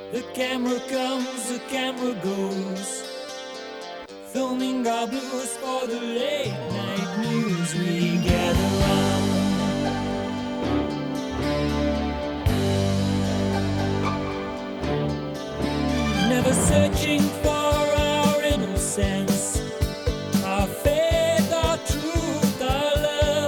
The camera comes, the camera goes, filming our blues for the late night news. We gather round, never searching for our innocence,